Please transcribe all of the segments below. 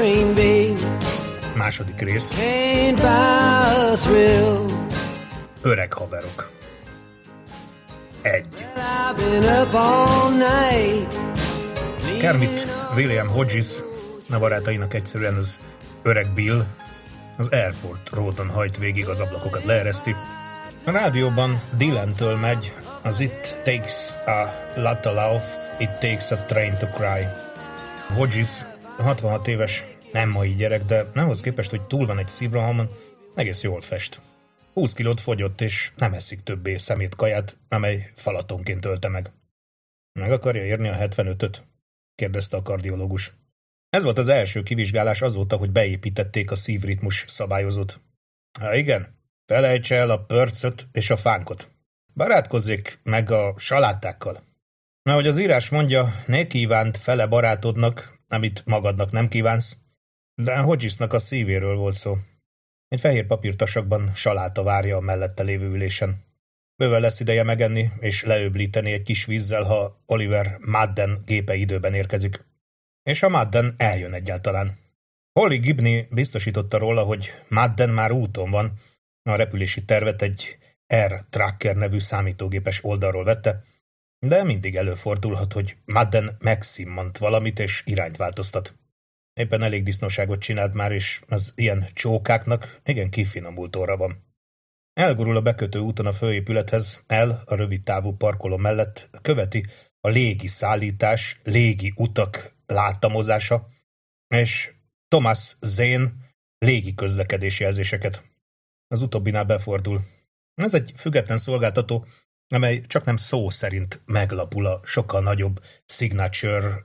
train, babe. Második rész. Can't buy a thrill. Öreg haverok. 1. I've been up all night. Kermit William Hodges a barátainak egyszerűen az öreg Bill az Airport Roadon hajt végig, az ablakokat leereszti. A rádióban Dylan-től megy az It takes a lot to love, it takes a train to cry. Hodges 66 éves, nem mai gyerek, de ahhoz képest, hogy túl van egy szívrohamon, egész jól fest. 20 kilót fogyott, és nem eszik többé szemétkaját, amely falatonként ölte meg. Meg akarja érni a 75-öt? Kérdezte a kardiológus. Ez volt az első kivizsgálás azóta, hogy beépítették a szívritmus szabályozót. Ha igen, felejtse el a pörcöt és a fánkot. Barátkozzék meg a salátákkal. Ahogy az írás mondja, ne kívánt fele barátodnak, amit magadnak nem kívánsz, de Hodgesnak a szívéről volt szó. Egy fehér papírtasakban saláta várja a mellette lévő ülésen. Bőven lesz ideje megenni és leöblíteni egy kis vízzel, ha Oliver Madden gépe időben érkezik. És a Madden eljön egyáltalán. Holly Gibney biztosította róla, hogy Madden már úton van. A repülési tervet egy Air Tracker nevű számítógépes oldalról vette, de mindig előfordulhat, hogy Madden megszimmant valamit és irányt változtat. Éppen elég disznóságot csinált már, és az ilyen csókáknak igen kifinomult orra van. Elgurul a bekötő úton a főépülethez, a rövid távú parkoló mellett követi a légi szállítás, légi utak láttamozása, és Thomas Zane légi közlekedési jelzéseket. Az utóbbinál befordul. Ez egy független szolgáltató, amely csak nem szó szerint meglapul a sokkal nagyobb Signature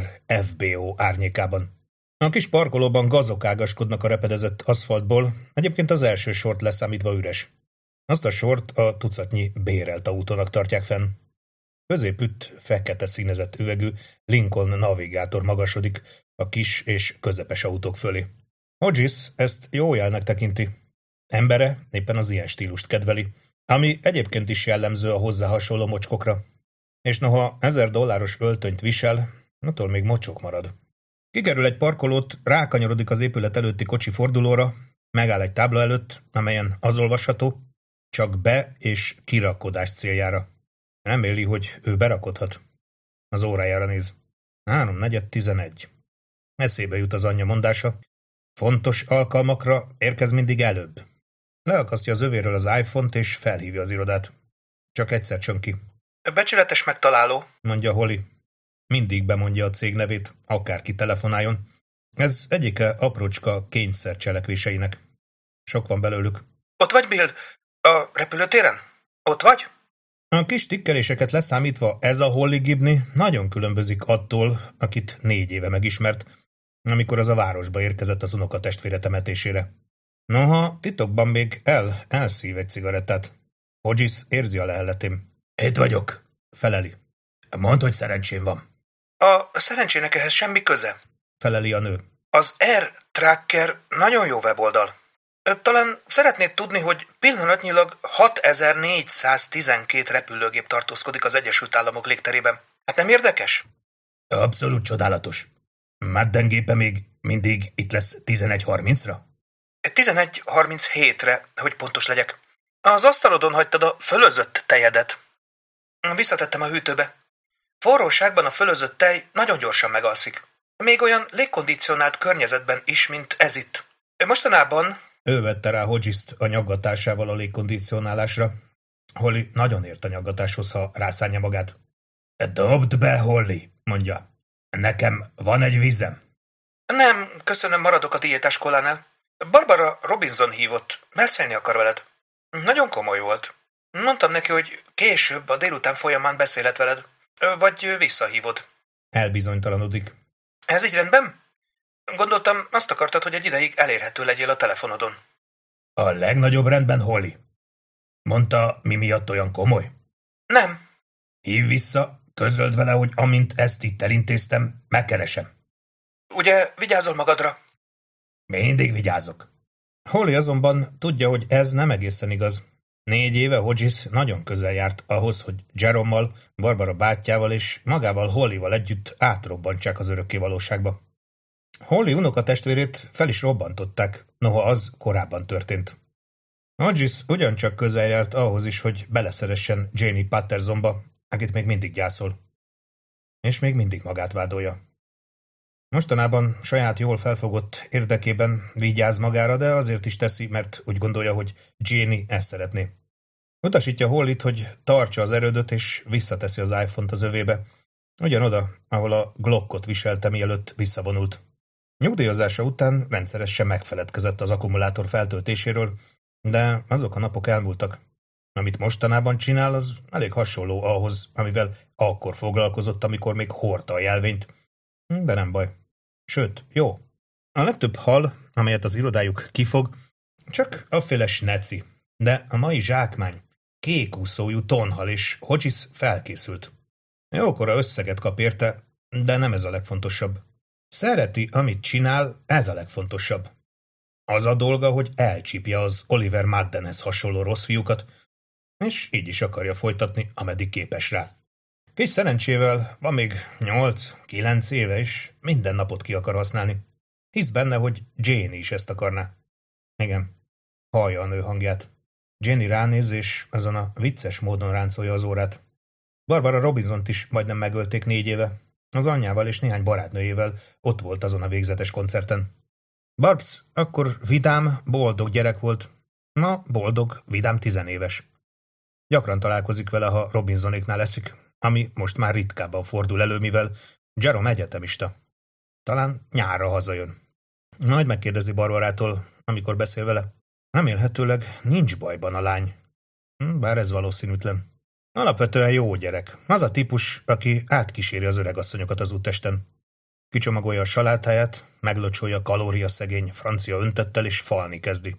RFBO árnyékában. A kis parkolóban gazok ágaskodnak a repedezett aszfaltból, egyébként az első sort leszámítva üres. Azt a sort a tucatnyi bérelt autónak tartják fenn. Középütt fekete színezett üvegű Lincoln navigátor magasodik a kis és közepes autók fölé. Hodges ezt jó jelnek tekinti. Embere éppen az ilyen stílust kedveli, ami egyébként is jellemző a hozzá hasonló mocskokra. És noha $1000 öltönyt visel, attól még mocsok marad. Kikerül egy parkolót, rákanyarodik az épület előtti kocsi fordulóra, megáll egy tábla előtt, amelyen az olvasható, csak be- és kirakodás céljára. Reméli, hogy ő berakodhat. Az órájára néz. 3:4:11. Eszébe jut az anyja mondása. Fontos alkalmakra érkez mindig előbb. Leakasztja az övéről az iPhone-t, és felhívja az irodát. Csak egyszer csön ki. Becsületes megtaláló, mondja Holly. Mindig bemondja a cég nevét, akárki telefonáljon. Ez egyike aprócska kényszer cselekvéseinek. Sok van belőlük. Ott vagy, Bill? A repülőtéren? Ott vagy? A kis tikkeléseket leszámítva ez a Holly Gibney nagyon különbözik attól, akit 4 éve megismert, amikor az a városba érkezett az unokatestvére temetésére. Noha titokban még elszív egy cigarettát. Hodges érzi a lehelletém. Itt vagyok, feleli. Mondd, hogy szerencsém van. A szerencsének ehhez semmi köze, feleli a nő. Az Air Tracker nagyon jó weboldal. Talán szeretnéd tudni, hogy pillanatnyilag 6412 repülőgép tartózkodik az Egyesült Államok légterében. Hát nem érdekes? Abszolút csodálatos. Madden gépe még mindig itt lesz 11:30-ra? 11:37-re, hogy pontos legyek. Az asztalodon hagytad a fölözött tejedet. Visszatettem a hűtőbe. Forróságban a fölözött tej nagyon gyorsan megalszik. Még olyan légkondicionált környezetben is, mint ez itt. Mostanában... Ő vette rá Hodges-t a nyaggatásával a légkondicionálásra. Holly nagyon ért a nyaggatáshoz, ha rászánja magát. Dobd be, Holly, mondja. Nekem van egy vízem. Nem, köszönöm, maradok a diétás kolánál. Barbara Robinson hívott, beszélni akar veled. Nagyon komoly volt. Mondtam neki, hogy később a délután folyamán beszélhet veled. Vagy visszahívod. Elbizonytalanodik. Ez így rendben? Gondoltam, azt akartad, hogy egy ideig elérhető legyél a telefonodon. A legnagyobb rendben, Holly. Mondta, mi miatt olyan komoly? Nem. Hív vissza, közöld vele, hogy amint ezt itt elintéztem, megkeresem. Ugye vigyázol magadra? Mindig vigyázok. Holly azonban tudja, hogy ez nem egészen igaz. 4 éve Hodges nagyon közel járt ahhoz, hogy Jerome-mal, Barbara bátyjával és magával Hollyval együtt átrobbantsák az örökké valóságba. Holly unokatestvérét fel is robbantották, noha az korábban történt. Hodges ugyancsak közel járt ahhoz is, hogy beleszeressen Janie Pattersonba, akit még mindig gyászol. És még mindig magát vádolja. Mostanában saját jól felfogott érdekében vigyáz magára, de azért is teszi, mert úgy gondolja, hogy Janie ezt szeretné. Utasítja Hollyt, hogy tartsa az erődöt, és visszateszi az iPhone-t az övébe, ugyanoda, ahol a Glockot viselte, mielőtt visszavonult. Nyugdíjazása után rendszeresen megfeledkezett az akkumulátor feltöltéséről, de azok a napok elmúltak. Amit mostanában csinál, az elég hasonló ahhoz, amivel akkor foglalkozott, amikor még hordta a jelvényt. De nem baj. Sőt, jó. A legtöbb hal, amelyet az irodájuk kifog, csak afféle sneci, de a mai zsákmány kékúszójú tonhal, és Hodges felkészült. Jókora összeget kap érte, de nem ez a legfontosabb. Szereti, amit csinál, ez a legfontosabb. Az a dolga, hogy elcsípje az Oliver Maddenhez hasonló rossz fiúkat, és így is akarja folytatni, ameddig képes rá. Kis szerencsével van még 8-9 éve, és minden napot ki akar használni. Hisz benne, hogy Janie is ezt akarná. Igen, hallja a nő hangját. Janie ránéz, és azon a vicces módon ráncolja az órát. Barbara Robinsont is majdnem megölték 4 éve. Az anyjával és néhány barátnőjével ott volt azon a végzetes koncerten. Barbs akkor vidám, boldog gyerek volt. Ma boldog, vidám 10 éves. Gyakran találkozik vele, ha Robinsonéknál eszik, ami most már ritkábban fordul elő, mivel Jerome egyetemista. Talán nyárra hazajön. Majd megkérdezi Barbarától, amikor beszél vele. Remélhetőleg nincs bajban a lány. Bár ez valószínűtlen. Alapvetően jó gyerek. Az a típus, aki átkíséri az öregasszonyokat az úttesten. Kicsomagolja a salátáját, meglocsolja kalóriaszegény francia öntettel, és falni kezdi.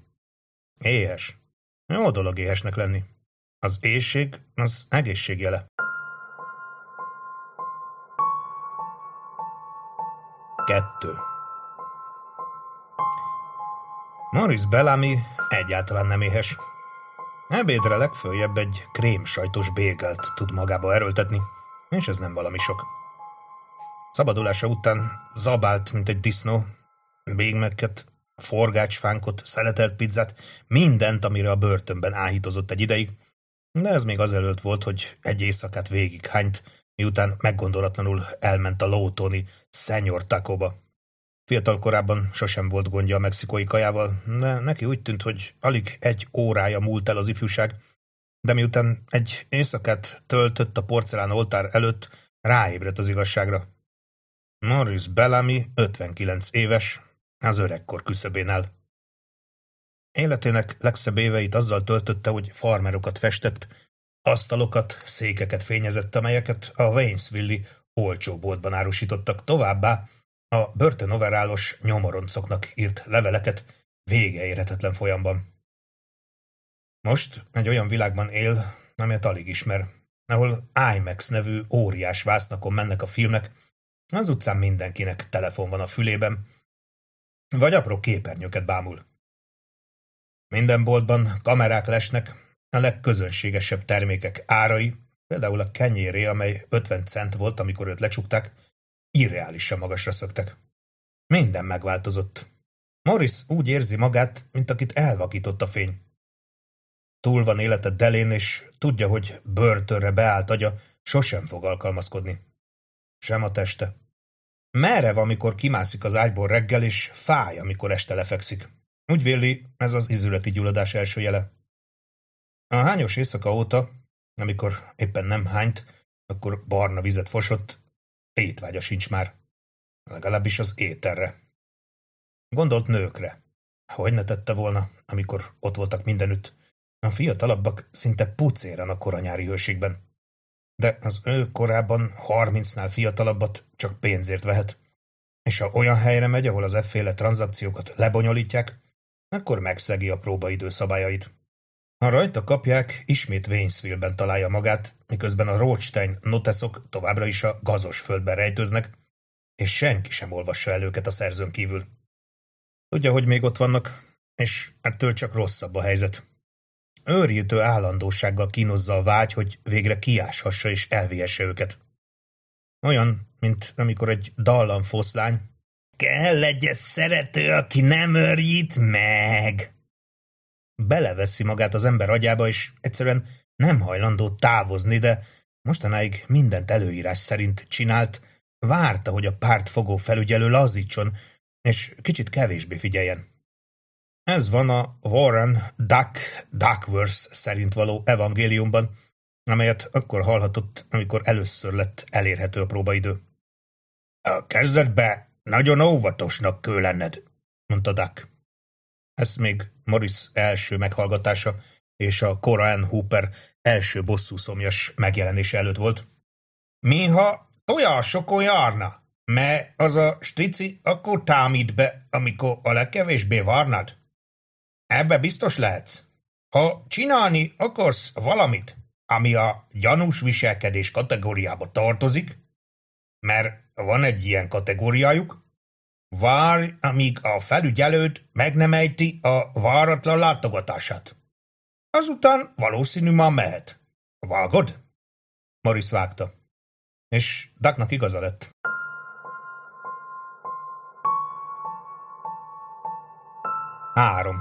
Éhes. Jó dolog éhesnek lenni. Az éhség az egészség jele. 2. Maurice Bellamy egyáltalán nem éhes. Ebédre legföljebb egy krémsajtos bégelt tud magába erőltetni, és ez nem valami sok. Szabadulása után zabált, mint egy disznó, Big Mac-et, forgácsfánkot, szeletelt pizzát, mindent, amire a börtönben áhítozott egy ideig, de ez még azelőtt volt, hogy egy éjszakát végighányt, miután meggondolatlanul elment a Lawtoni Senor Tacoba. Fiatal korában sosem volt gondja a mexikói kajával, de neki úgy tűnt, hogy alig 1 órája múlt el az ifjúság, de miután egy éjszakát töltött a porcelán oltár előtt, ráébredt az igazságra. Maurice Bellamy 59 éves, az öregkor küszöbénál. Életének legszebb éveit azzal töltötte, hogy farmerokat festett, asztalokat, székeket fényezett, amelyeket a Waynesville-i olcsó boltban árusítottak, továbbá a börtönoverálos nyomoroncoknak írt leveleket végeérhetetlen folyamban. Most egy olyan világban él, amelyet alig ismer, ahol IMAX nevű óriás vásznakon mennek a filmek, az utcán mindenkinek telefon van a fülében, vagy apró képernyőket bámul. Minden boltban kamerák lesnek, a legközönségesebb termékek árai, például a kenyéré, amely 50 cent volt, amikor őt lecsukták, irreálisan magasra szöktek. Minden megváltozott. Morris úgy érzi magát, mint akit elvakított a fény. Túl van élete delén, és tudja, hogy börtönre beállt agya sosem fog alkalmazkodni. Sem a teste. Merev, amikor kimászik az ágyból reggel, és fáj, amikor este lefekszik. Úgy véli, ez az izületi gyulladás első jele. A hányos éjszaka óta, amikor éppen nem hányt, akkor barna vizet fosott, étvágya sincs már. Legalábbis az ételre. Gondolt nőkre. Hogy ne tette volna, amikor ott voltak mindenütt. A fiatalabbak szinte pucéran koranyári hőségben. De az ő korában 30-nál fiatalabbat csak pénzért vehet. És ha olyan helyre megy, ahol az efféle tranzakciókat lebonyolítják, akkor megszegi a próbaidő szabályait. Ha rajta kapják, ismét Waynesville-ben találja magát, miközben a Rothstein noteszok továbbra is a gazos földben rejtőznek, és senki sem olvassa el őket a szerzőn kívül. Tudja, hogy még ott vannak, és ettől csak rosszabb a helyzet. Őrjítő állandósággal kínozza a vágy, hogy végre kiáshassa és elvihesse őket. Olyan, mint amikor egy dallam foszlány, Kell egy szerető, aki nem örjít meg. Beleveszi magát az ember agyába, és egyszerűen nem hajlandó távozni, de mostanáig mindent előírás szerint csinált, várta, hogy a pártfogó felügyelő lazítson, és kicsit kevésbé figyeljen. Ez van a Warren Duckworth szerint való evangéliumban, amelyet akkor hallhatott, amikor először lett elérhető a próbaidő. A kezdetben nagyon óvatosnak kell lenned, mondta Duck. Ez még Morris első meghallgatása és a Cora Ann Hooper első bosszúszomjas megjelenése előtt volt. Miha tojásokon járna, mert az a strici akkor támít be, amikor a legkevésbé várnád. Ebbe biztos lehetsz. Ha csinálni akarsz valamit, ami a gyanús viselkedés kategóriába tartozik, mert van egy ilyen kategóriájuk, várj, amíg a felügyelőd meg nem ejti a váratlan látogatását. Azután valószínű már mehet. Vágod? Morris vágta. És Ducknak igaza lett. Három.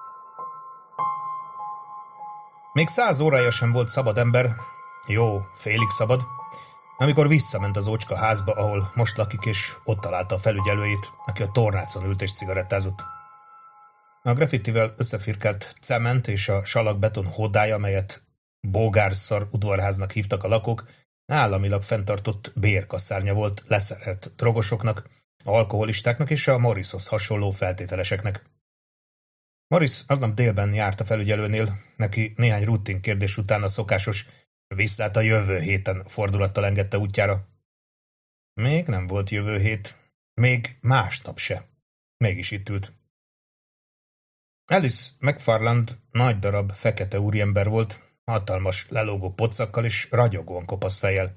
Még 100 órája sem volt szabad ember, jó, félig szabad, amikor visszament az ócska házba, ahol most lakik, és ott találta a felügyelőjét, aki a tornácon ült és cigarettázott. A graffitivel összefirkált cement és a salakbeton hódája, amelyet bógárszar udvarháznak hívtak a lakók, államilag fenntartott bérkasszárnya volt leszerelt drogosoknak, alkoholistáknak és a Morrishoz hasonló feltételeseknek. Morris aznap délben járt a felügyelőnél, neki néhány rutin kérdés után a szokásos viszlát a jövő héten fordulattal engedte útjára. Még nem volt jövő hét, még másnap se. Mégis itt ült. Alice McFarland nagy darab fekete úriember volt, hatalmas lelógó pocakkal és ragyogóan kopasz fejjel.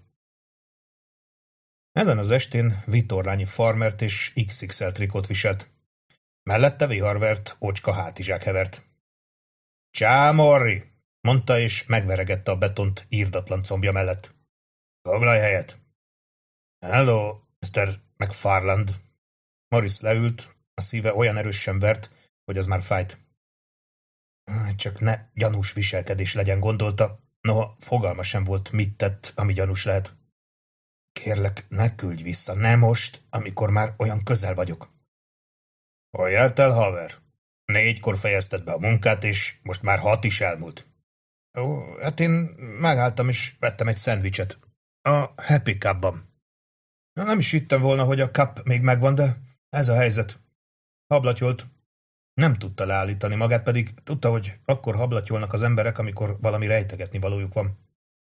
Ezen az estén vitorlányi farmert és XXL trikót viselt. Mellette viharvert, ócska hátizsák hevert. Csá, Morri! Mondta, és megveregette a betont írdatlan combja mellett. Foglalj helyet! Hello, Mr. McFarland! Morris leült, a szíve olyan erősen vert, hogy az már fájt. Csak ne gyanús viselkedés legyen, gondolta, noha fogalma sem volt, mit tett, ami gyanús lehet. Kérlek, ne küldj vissza, ne most, amikor már olyan közel vagyok. Hol járt el, haver? 4-kor fejezted be a munkát, és most már 6 is elmúlt. Ó, hát én megálltam, és vettem egy szendvicset. A Happy Cup-ban. Nem is hittem volna, hogy a cup még megvan, de ez a helyzet. Hablatyolt. Nem tudta leállítani magát, pedig tudta, hogy akkor hablatyolnak az emberek, amikor valami rejtegetni valójuk van.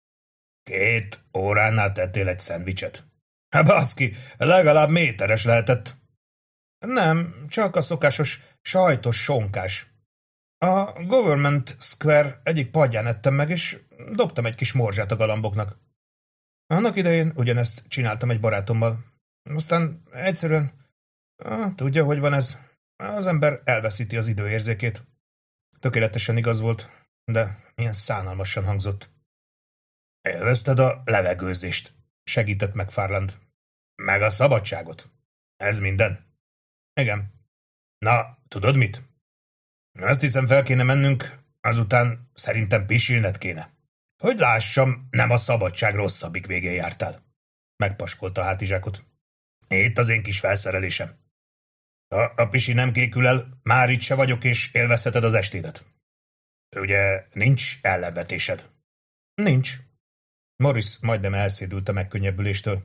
2 óránál tettél egy szendvicset. Hát baszki, legalább méteres lehetett. Nem, csak a szokásos sajtos sonkás. A Government Square egyik padján ettem meg, és dobtam egy kis morzsát a galamboknak. Annak idején ugyanezt csináltam egy barátommal. Aztán egyszerűen, tudja, hogy van ez. Az ember elveszíti az időérzékét. Tökéletesen igaz volt, de milyen szánalmasan hangzott. Élvezted a levegőzést, segített McFarland. Meg a szabadságot. Ez minden. Igen. Na, tudod mit? Azt hiszem, fel kéne mennünk, azután szerintem pisilned kéne. Hogy lássam, nem a szabadság rosszabbik végén jártál. Megpaskolta a hátizsákot. Itt az én kis felszerelésem. Ha a pisi nem kékül el, már itt se vagyok, és élvezheted az estédet. Ugye nincs ellenvetésed? Nincs. Morris majdnem elszédült a megkönnyebbüléstől.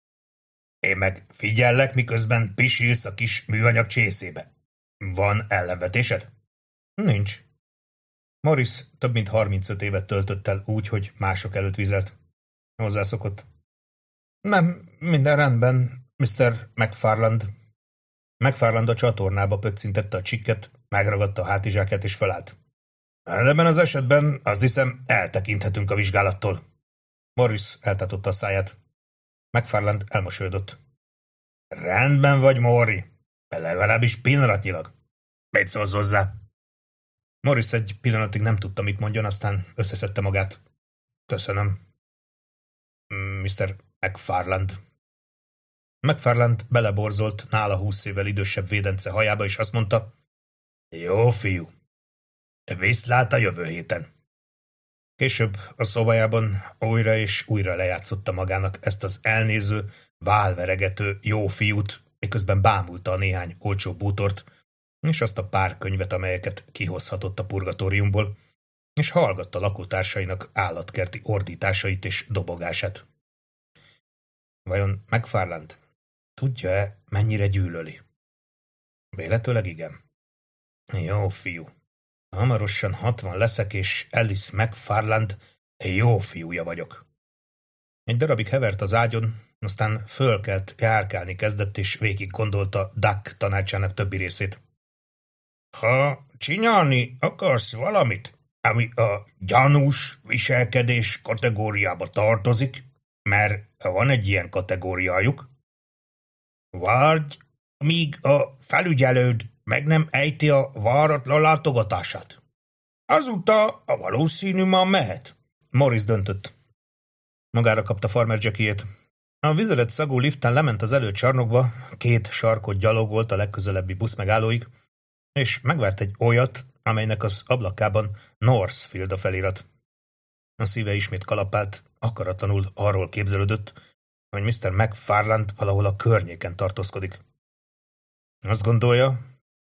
Én meg figyellek, miközben pisilsz a kis műanyag csészébe. Van ellenvetésed? Nincs. Morris több mint 35 évet töltött el úgy, hogy mások előtt vizelt. Hozzászokott. Nem, minden rendben, Mr. McFarland. McFarland a csatornába pöccintette a csikket, megragadta a hátizsákját és felállt. Ebben az esetben azt hiszem, eltekinthetünk a vizsgálattól. Morris eltátotta a száját. McFarland elmosolyodott. Rendben vagy, Morri. Legalábbis pillanatnyilag. Mit szólsz hozzá? Morris egy pillanatig nem tudta, mit mondjon, aztán összeszedte magát. Köszönöm. Mr. McFarland. McFarland beleborzolt nála 20 évvel idősebb védence hajába, és azt mondta, jó fiú, viszlát a jövő héten. Később a szobájában újra és újra lejátszotta magának ezt az elnéző, válveregető jó fiút, miközben bámulta a néhány olcsó bútort, és azt a pár könyvet, amelyeket kihozhatott a purgatóriumból, és hallgatta lakótársainak állatkerti ordításait és dobogását. Vajon McFarland tudja-e, mennyire gyűlöli? Véletőleg igen. Jó fiú. Hamarosan 60 leszek, és Alice McFarland jó fiúja vagyok. Egy darabig hevert az ágyon, aztán fölkelt, járkálni kezdett, és végig gondolta Duck tanácsának többi részét. Ha csinálni akarsz valamit, ami a gyanús viselkedés kategóriába tartozik, mert van egy ilyen kategóriájuk, várj, míg a felügyelőd meg nem ejti a váratlan látogatását. Azóta a valószínű már mehet. Morris döntött. Magára kapta Farmer Jackie-ét. A vizelet szagú liften lement az előcsarnokba, 2 sarkot gyalogolt a legközelebbi buszmegállóig, és megvárt egy olyat, amelynek az ablakában Northfield a felirat. A szíve ismét kalapált, akaratlanul arról képzelődött, hogy Mr. McFarland valahol a környéken tartózkodik. Azt gondolja,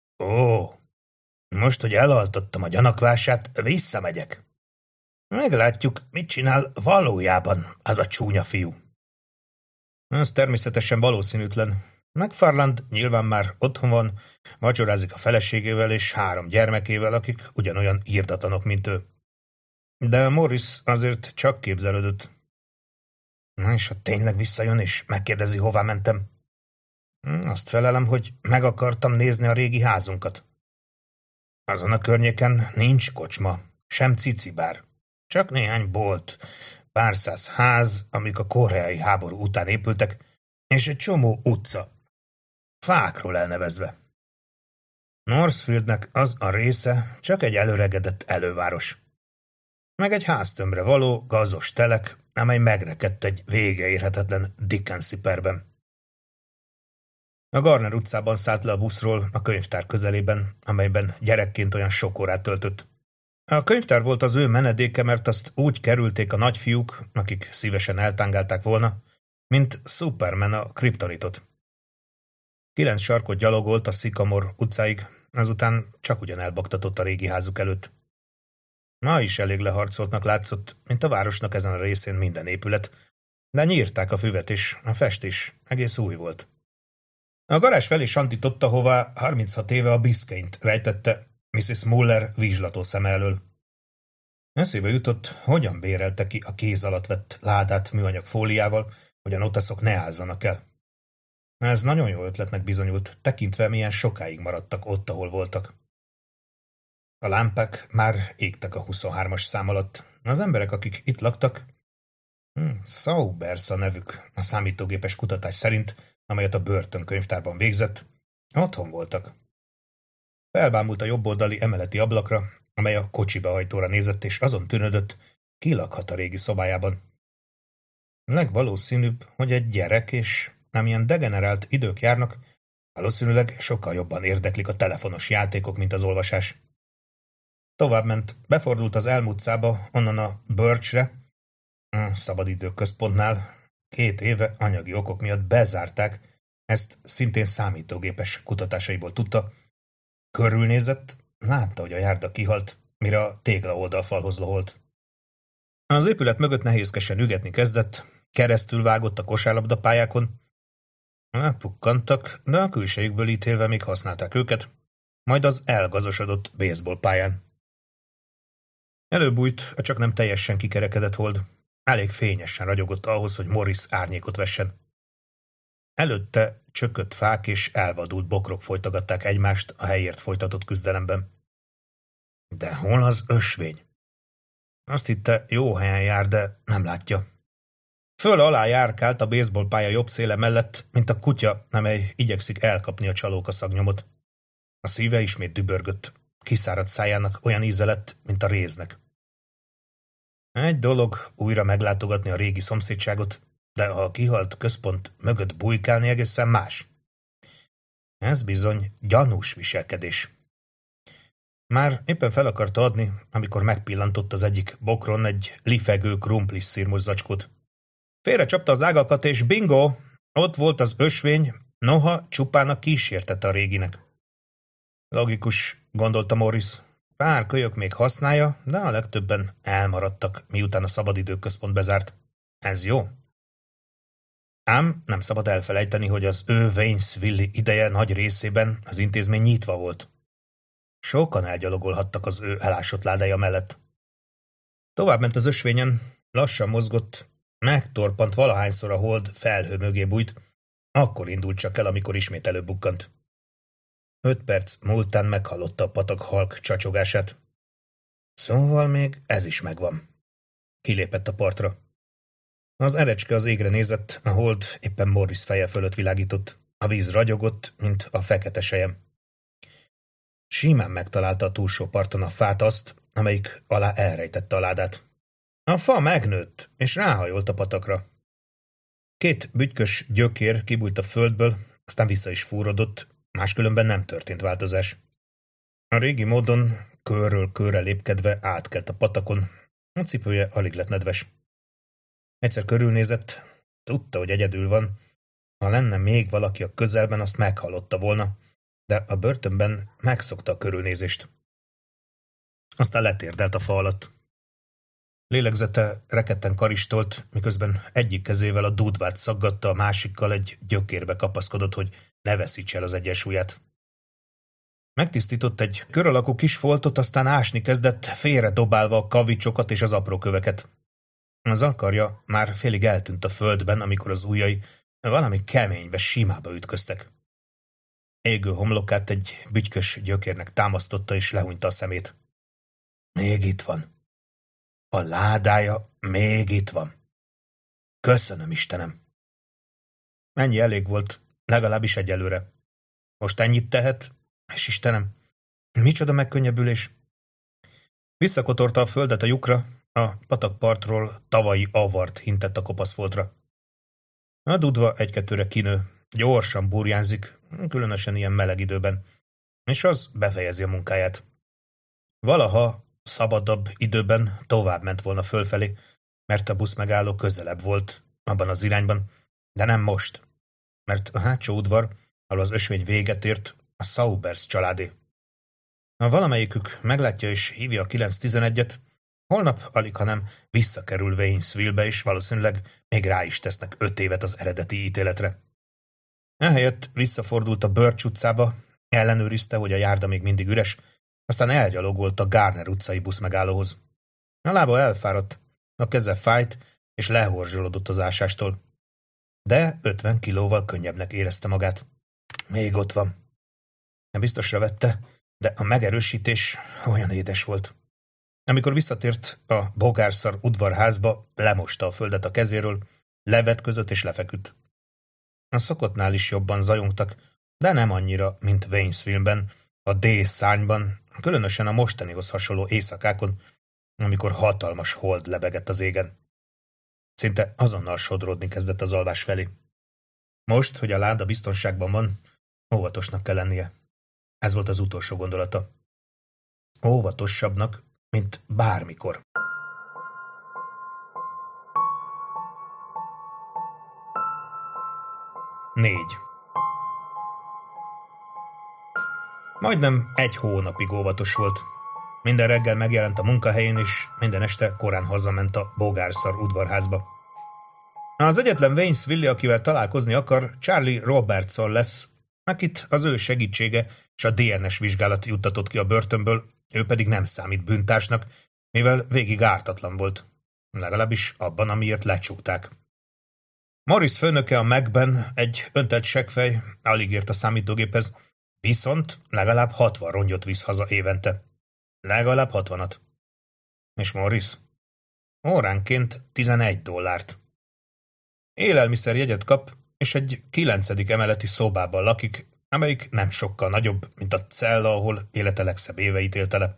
most, hogy elaltattam a gyanakvását, visszamegyek. Meglátjuk, mit csinál valójában az a csúnya fiú. Ez természetesen valószínűtlen. McFarland nyilván már otthon van, vacsorázik a feleségével és 3 gyermekével, akik ugyanolyan írdatlanok, mint ő. De Morris azért csak képzelődött. Na és ha tényleg visszajön és megkérdezi, hová mentem? Azt felelem, hogy meg akartam nézni a régi házunkat. Azon a környéken nincs kocsma, sem cicibár. Csak néhány bolt, pár száz ház, amik a koreai háború után épültek, és egy csomó utca, fákról elnevezve. Northfieldnek az a része csak egy előregedett előváros. Meg egy háztömbre való gazos telek, amely megrekedt egy végeérhetetlen Dickensi perben. A Garner utcában szállt le a buszról a könyvtár közelében, amelyben gyerekként olyan sok órát töltött. A könyvtár volt az ő menedéke, mert azt úgy kerülték a nagyfiúk, akik szívesen eltángálták volna, mint Superman a kriptonitot. 9 sarkot gyalogolt a Sycamore utcáig, azután csak ugyan elbaktatott a régi házuk előtt. Ma is elég leharcoltnak látszott, mint a városnak ezen a részén minden épület, de nyírták a füvet, és a festés egész új volt. A garázs felé santított, ahová 36 éve a Biscayne-t rejtette Mrs. Muller vizslató szeme elől. Eszébe jutott, hogyan bérelte ki a kéz alatt vett ládát műanyag fóliával, hogy a noteszok ne állzanak el. Ez nagyon jó ötletnek bizonyult, tekintve milyen sokáig maradtak ott, ahol voltak. A lámpák már égtek a 23-as szám alatt. Az emberek, akik itt laktak, Saubers a nevük, a számítógépes kutatás szerint, amelyet a börtönkönyvtárban végzett, otthon voltak. Felbámult a jobboldali emeleti ablakra, amely a kocsibehajtóra nézett, és azon tűnődött, ki lakhat a régi szobájában. Legvalószínűbb, hogy egy gyerek, és amilyen degenerált idők járnak, valószínűleg sokkal jobban érdeklik a telefonos játékok, mint az olvasás. Továbbment, befordult az Elm utcába, onnan a Birchre, a szabadidők központnál. 2 éve anyagi okok miatt bezárták, ezt szintén számítógépes kutatásaiból tudta. Körülnézett, látta, hogy a járda kihalt, mire a tégla oldalfalhoz loholt. Az épület mögött nehézkesen ügetni kezdett, keresztül vágott a kosárlabdapályákon. Megpukkantak, de a külsejükből ítélve még használták őket, majd az elgazosodott baseballpályán. Előbújt a csak nem teljesen kikerekedett hold. Elég fényesen ragyogott ahhoz, hogy Morris árnyékot vessen. Előtte csökött fák és elvadult bokrok folytogatták egymást a helyért folytatott küzdelemben. De hol az ösvény? Azt hitte, jó helyen jár, de nem látja. Föl-alá járkált a baseballpálya jobb széle mellett, mint a kutya, amely igyekszik elkapni a csalókaszagnyomot. A szíve ismét dübörgött. Kiszáradt szájának olyan íze lett, mint a réznek. Egy dolog újra meglátogatni a régi szomszédságot, de a kihalt központ mögött bujkálni egészen más. Ez bizony gyanús viselkedés. Már éppen fel akarta adni, amikor megpillantott az egyik bokron egy lifegő krumplis szirmos zacskót. Félrecsapta az ágakat, és bingo! Ott volt az ösvény, noha csupán a kísértete a réginek. Logikus, gondolta Morris. Pár kölyök még használja, de a legtöbben elmaradtak, miután a szabadidőközpont bezárt. Ez jó. Ám nem szabad elfelejteni, hogy az ő Waynesville-i ideje nagy részében az intézmény nyitva volt. Sokan elgyalogolhattak az ő elásott ládája mellett. Továbbment az ösvényen, lassan mozgott, megtorpant valahányszor a hold felhő mögé bújt, akkor indult csak el, amikor ismét előbukkant. 5 perc múltán meghallotta a patak halk csacsogását. Szóval még ez is megvan. Kilépett a partra. Az erecske az égre nézett, a hold éppen Morris feje fölött világított. A víz ragyogott, mint a fekete sejem. Simán megtalálta a túlsó parton a fát azt, amelyik alá elrejtette a ládát. A fa megnőtt, és ráhajolt a patakra. 2 bütykös gyökér kibújt a földből, aztán vissza is fúrodott, máskülönben nem történt változás. A régi módon körről körre lépkedve átkelt a patakon, a cipője alig lett nedves. Egyszer körülnézett, tudta, hogy egyedül van. Ha lenne még valaki a közelben, azt meghallotta volna, de a börtönben megszokta a körülnézést. Aztán letérdelt a fa alatt. Lélegzete rekedten karistolt, miközben egyik kezével a dúdvát szaggatta, a másikkal egy gyökérbe kapaszkodott, hogy ne veszítse el az egyensúlyát. Megtisztított egy kör alakú kis foltot, aztán ásni kezdett, félre dobálva a kavicsokat és az apró köveket. Az alkarja már félig eltűnt a földben, amikor az ujjai valami keménybe, simába ütköztek. Égő homlokát egy bütykös gyökérnek támasztotta, és lehúnyta a szemét. Még itt van. A ládája még itt van. Köszönöm, Istenem. Ennyi elég volt, legalábbis egyelőre. Most ennyit tehet, és Istenem, micsoda megkönnyebbülés. Visszakotorta a földet a lyukra, a patakpartról tavalyi avart hintett a kopaszfoltra. A dudva egy-kettőre kinő, gyorsan burjánzik, különösen ilyen meleg időben, és az befejezi a munkáját. Valaha szabadabb időben tovább ment volna fölfelé, mert a buszmegálló közelebb volt abban az irányban, de nem most, mert a hátsó udvar, ahol az ösvény véget ért, a Saubers családé. Ha valamelyikük meglátja és hívja a 911-et, holnap alighanem visszakerül Waynesville-be, és valószínűleg még rá is tesznek 5 évet az eredeti ítéletre. Ehelyett visszafordult a Birch utcába, ellenőrizte, hogy a járda még mindig üres, aztán elgyalogolt a Garner utcai buszmegállóhoz. A lába elfáradt, a keze fájt, és lehorzsolódott az ásástól. De 50 kilóval könnyebbnek érezte magát. Még ott van. Nem biztosra vette, de a megerősítés olyan édes volt. Amikor visszatért a bogárszar udvarházba, lemosta a földet a kezéről, levetközött és lefeküdt. A szokottnál is jobban zajongtak, de nem annyira, mint Waynesville-ben, a D-szárnyban, különösen a mostanihoz hasonló éjszakákon, amikor hatalmas hold lebegett az égen. Szinte azonnal sodródni kezdett az alvás felé. Most, hogy a láda biztonságban van, óvatosnak kell lennie. Ez volt az utolsó gondolata. Óvatosabbnak, mint bármikor. Négy. Majdnem 1 hónapig óvatos volt. Minden reggel megjelent a munkahelyén, és minden este korán hazament a bogárszar udvarházba. Az egyetlen Waynesville, akivel találkozni akar, Charlie Robertson lesz, akit az ő segítsége és a DNS vizsgálat juttatott ki a börtönből, ő pedig nem számít bűntársnak, mivel végig ártatlan volt. Legalábbis abban, amiért lecsukták. Morris főnöke a Macben egy öntelt seggfej, alig ért a számítógéphez, viszont legalább 60 rongyot visz haza évente. Legalább 60-at. És Morris? Óránként $11. Élelmiszerjegyet kap, és egy 9. emeleti szobában lakik, amelyik nem sokkal nagyobb, mint a cella, ahol élete legszebb éveit élte le.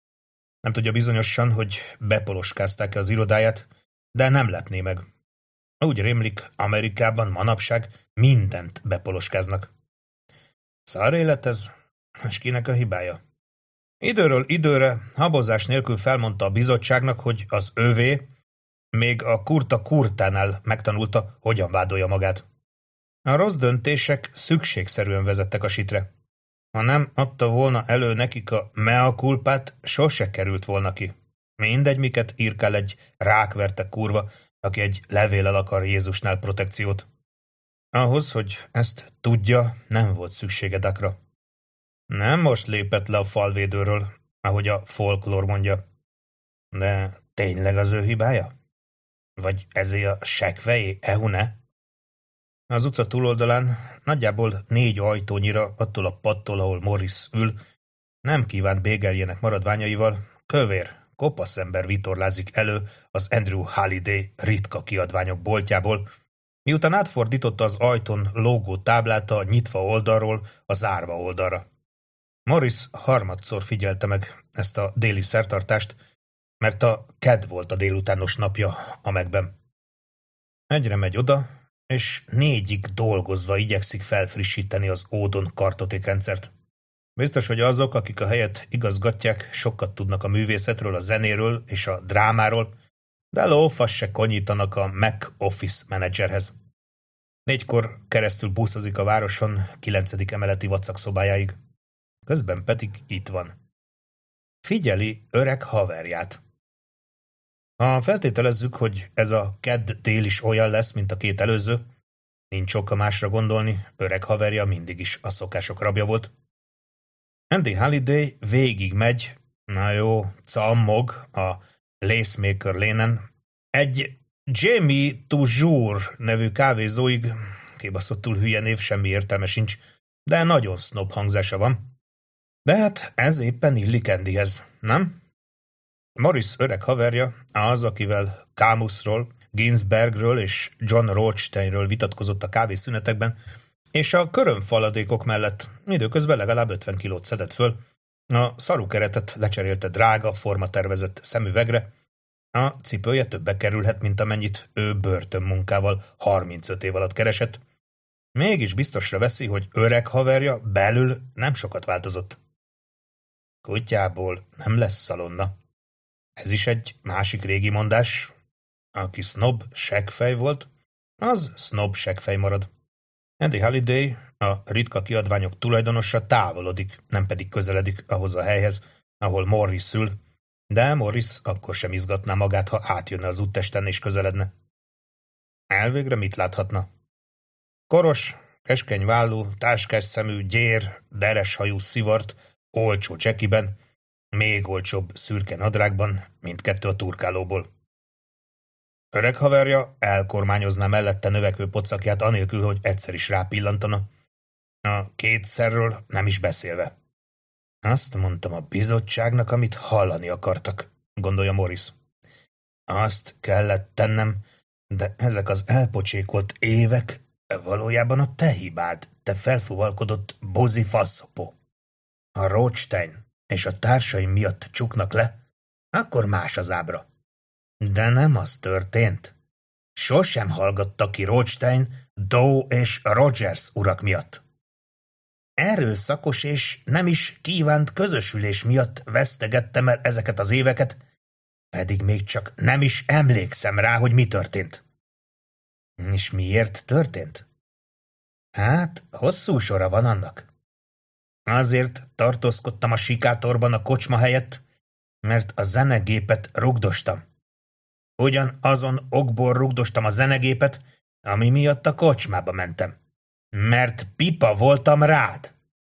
Nem tudja bizonyosan, hogy bepoloskázták-e az irodáját, de nem lepné meg. Úgy rémlik, Amerikában manapság mindent bepoloskáznak. Szar élet ez, és kinek a hibája? Időről időre habozás nélkül felmondta a bizottságnak, hogy az övé, még a Kurta Kurtánál megtanulta, hogyan vádolja magát. A rossz döntések szükségszerűen vezettek a sitre. Ha nem adta volna elő nekik a mea culpát, sose került volna ki. Mindegy, miket írkál egy rákverte kurva, aki egy levéllel akar Jézusnál protekciót. Ahhoz, hogy ezt tudja, nem volt szüksége Duckra. Nem most lépett le a falvédőről, ahogy a folklór mondja. De tényleg az ő hibája? Vagy ezért a seggfejé Ehune? Az utca túloldalán, nagyjából 4 ajtónyira attól a padtól, ahol Morris ül, nem kívánt bégeljenek maradványaival, kövér, kopasz ember vitorlázik elő az Andrew Halliday ritka kiadványok boltjából, miután átfordította az ajtón lógó táblát a nyitva oldalról a zárva oldalra. Morris harmadszor figyelte meg ezt a déli szertartást, mert a kedd volt a délutános napja a megben. Egyre megy oda, és 4-ig dolgozva igyekszik felfrissíteni az ódon kartotékrendszert. Biztos, hogy azok, akik a helyet igazgatják, sokat tudnak a művészetről, a zenéről és a drámáról, de lófasz se konyítanak a Mac Office menedzserhez. 4-kor keresztül buszozik a városon 9. emeleti vacakszobájáig. Közben pedig itt van. Figyeli öreg haverját. Ha feltételezzük, hogy ez a kedd dél is olyan lesz, mint a 2 előző, nincs oka másra gondolni, öreg haverja mindig is a szokások rabja volt. Andy Halliday végig megy, na jó, cammog a Lacemaker Lane-en, egy Jamie Toujours nevű kávézóig, kibaszottul hülye név, semmi értelme sincs, de nagyon sznob hangzása van. De hát ez éppen illik Andyhez, nem? Morris öreg haverja az, akivel Camusról, Ginsbergről és John Rothsteinről vitatkozott a kávészünetekben, és a körömfaladékok mellett időközben legalább 50 kilót szedett föl, a szarukeretet lecserélte drága, formatervezett szemüvegre, a cipője többe kerülhet, mint amennyit ő börtönmunkával 35 év alatt keresett. Mégis biztosra veszi, hogy öreg haverja belül nem sokat változott. Kutyából nem lesz szalonna. Ez is egy másik régi mondás. Aki sznob seggfej volt, az sznob seggfej marad. Andy Halliday, a ritka kiadványok tulajdonosa távolodik, nem pedig közeledik ahhoz a helyhez, ahol Morris ül, de Morris akkor sem izgatná magát, ha átjönne az úttesten és közeledne. Elvégre mit láthatna? Koros, keskeny vállú, táskás szemű, gyér, deres hajú szivart, olcsó csekiben, még olcsóbb szürke nadrágban, mindkettő a turkálóból. Öreg haverja elkormányozná mellette növekvő pocakját anélkül, hogy egyszer is rápillantana. A 2-szerről nem is beszélve. Azt mondtam a bizottságnak, amit hallani akartak, gondolja Morris. Azt kellett tennem, de ezek az elpocsékolt évek valójában a te hibád, te felfúvalkodott bozi faszopó. Ha Rothstein és a társaim miatt csuknak le, akkor más az ábra. De nem az történt. Sosem hallgattak ki Rothstein, Doe és Rogers urak miatt. Erőszakos és nem is kívánt közösülés miatt vesztegettem el ezeket az éveket, pedig még csak nem is emlékszem rá, hogy mi történt. És miért történt? Hát, hosszú sora van annak. Azért tartózkodtam a sikátorban a kocsma helyett, mert a zenegépet rugdostam. Ugyanazon okból rugdostam a zenegépet, ami miatt a kocsmába mentem. Mert pipa voltam rád.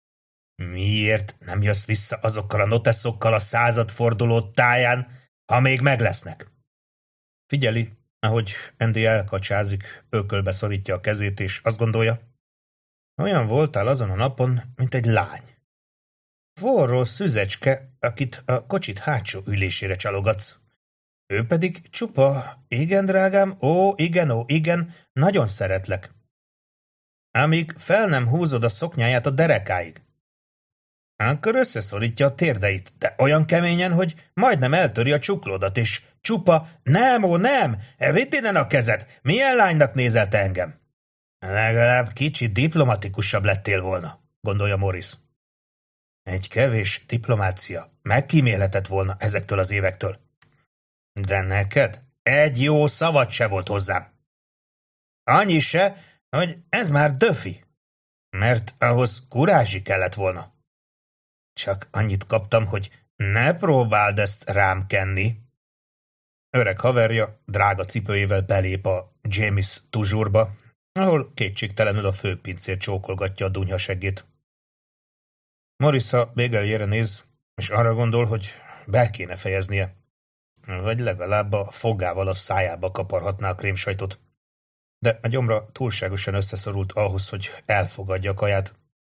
Miért nem jössz vissza azokkal a noteszokkal a századforduló táján, ha még meglesznek? Figyeli, ahogy Andy elkacsázik, ökölbe szorítja a kezét, és azt gondolja, olyan voltál azon a napon, mint egy lány. Forró szüzecske, akit a kocsit hátsó ülésére csalogatsz. Ő pedig csupa, igen, drágám, ó, igen, nagyon szeretlek. Amíg fel nem húzod a szoknyáját a derekáig. Akkor összeszorítja a térdeit, de olyan keményen, hogy majdnem eltöri a csuklódat, és csupa, nem, ó, nem, vidd innen a kezed, milyen lánynak nézel te engem? Legalább kicsit diplomatikusabb lettél volna, gondolja Morris. Egy kevés diplomácia megkímélhetett volna ezektől az évektől. De neked egy jó szavad se volt hozzám. Annyi se, hogy ez már döfi, mert ahhoz kurázsi kellett volna. Csak annyit kaptam, hogy ne próbáld ezt rám kenni. Öreg haverja drága cipőjével belép a James Toujours-ba, ahol kétségtelenül a főpincér csókolgatja a dunyhaseggét. Morris a bégeljére néz, és arra gondol, hogy be kéne fejeznie, vagy legalább a fogával a szájába kaparhatná a krémsajtot. De a gyomra túlságosan összeszorult ahhoz, hogy elfogadja a kaját.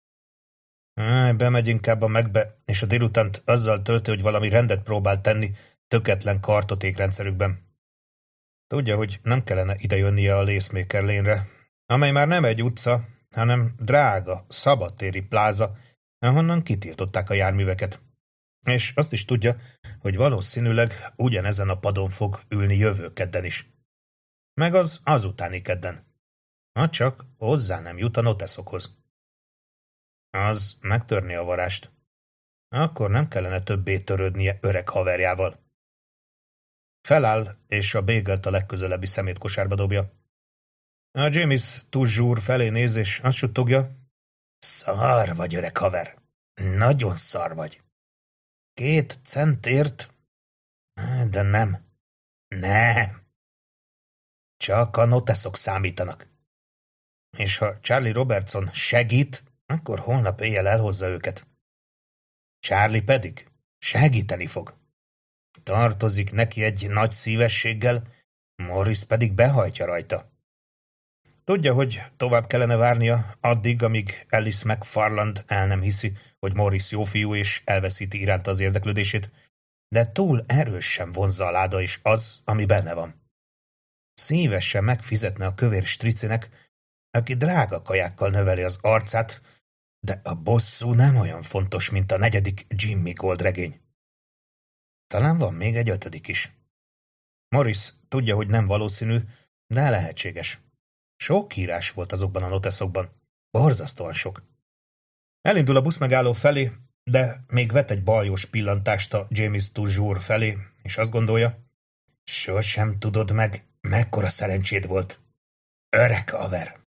Bemegy inkább a megbe, és a délutánt azzal tölti, hogy valami rendet próbál tenni tökéletlen kartotékrendszerükben. Tudja, hogy nem kellene idejönnie a Lacemaker Lane-re, amely már nem egy utca, hanem drága, szabadtéri pláza, ahonnan kitiltották a járműveket. És azt is tudja, hogy valószínűleg ugyanezen a padon fog ülni jövő kedden is. Meg az azutáni kedden. Ha csak hozzá nem jut a noteszokhoz. Az megtörni a varást. Akkor nem kellene többé törődnie öreg haverjával. Feláll, és a bégelt a legközelebbi szemétkosárba dobja. A James Toujours felé néz, és azt suttogja. Szar vagy, öreg haver. Nagyon szar vagy. 2 centért? De nem. Nem. Csak a noteszok számítanak. És ha Charlie Robertson segít, akkor holnap éjjel elhozza őket. Charlie pedig segíteni fog. Tartozik neki egy nagy szívességgel, Morris pedig behajtja rajta. Tudja, hogy tovább kellene várnia addig, amíg Alice McFarland el nem hiszi, hogy Morris jó fiú és elveszíti iránta az érdeklődését, de túl erősen vonzza a láda is az, ami benne van. Szívesen megfizetne a kövér stricinek, aki drága kajákkal növeli az arcát, de a bosszú nem olyan fontos, mint a 4. Jimmy Gold regény. Talán van még egy 5. is. Morris tudja, hogy nem valószínű, de lehetséges. Sok írás volt azokban a noteszokban. Borzasztóan sok. Elindul a buszmegálló felé, de még vet egy baljós pillantást a James Toujours felé, és azt gondolja, sosem tudod meg, mekkora szerencséd volt. Öreg haver!